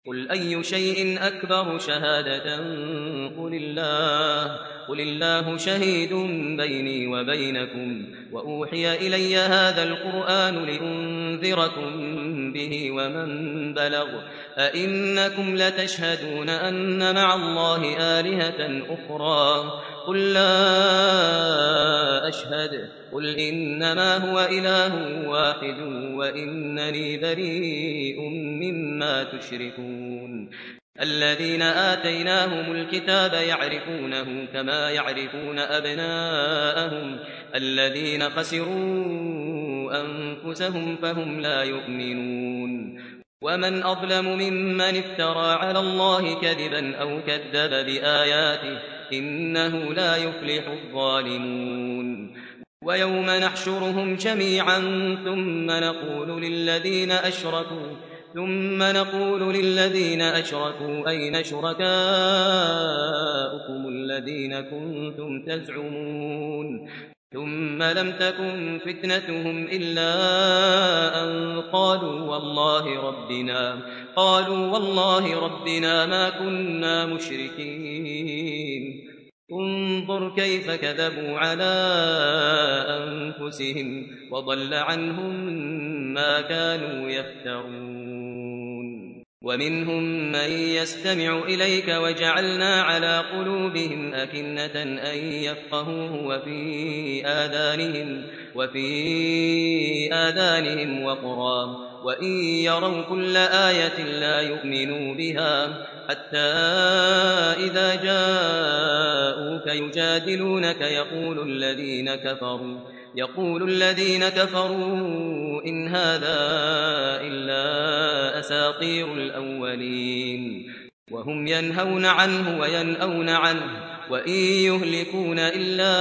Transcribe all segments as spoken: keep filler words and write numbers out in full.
قل أي شيء أكبر شهادة قل الله قل الله شهيد بيني وبينكم وأوحي إلي هذا القرآن لأنذركم به ومن بلغ أئنكم لتشهدون أن مع الله آلهة أخرى قل لا أشهد قل إنما هو إله واحد وإنني بريء مما تشركون الذين آتيناهم الكتاب يعرفونه كما يعرفون أبناءهم الذين خسروا أنفسهم فهم لا يؤمنون ومن أظلم ممن افترى على الله كذبا أو كذب بآياته إنه لا يفلح الظالمون ويوم نحشرهم جميعا ثم نقول للذين أشركوا ثم نقول للذين أشركوا أين شركاؤكم الذين كنتم تزعمون ثم لم تكن فتنتهم إلا أن قالوا والله ربنا قالوا والله ربنا ما كنا مشركين انظر كيف كذبوا على أنفسهم وضل عنهم ما كانوا يفترون ومنهم من يستمع إليك وجعلنا على قلوبهم أكنة أن يفقهوه وفي آذانهم وفي آذانهم وقرا وإن يروا كل آية لا يؤمنوا بها حتى إذا جاءوك يجادلونك يقول الذين كفروا يقول الذين كفروا إن هذا إلا أساطير الأولين وهم ينهون عنه وينأون عنه وإن يهلكون إلا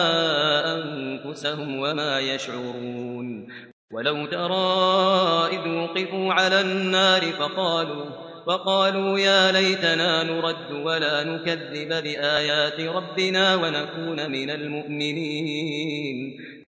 أنفسهم وما يشعرون ولو ترى إذ وقفوا على النار فقالوا فقالوا يا ليتنا نرد ولا نكذب بآيات ربنا ونكون من المؤمنين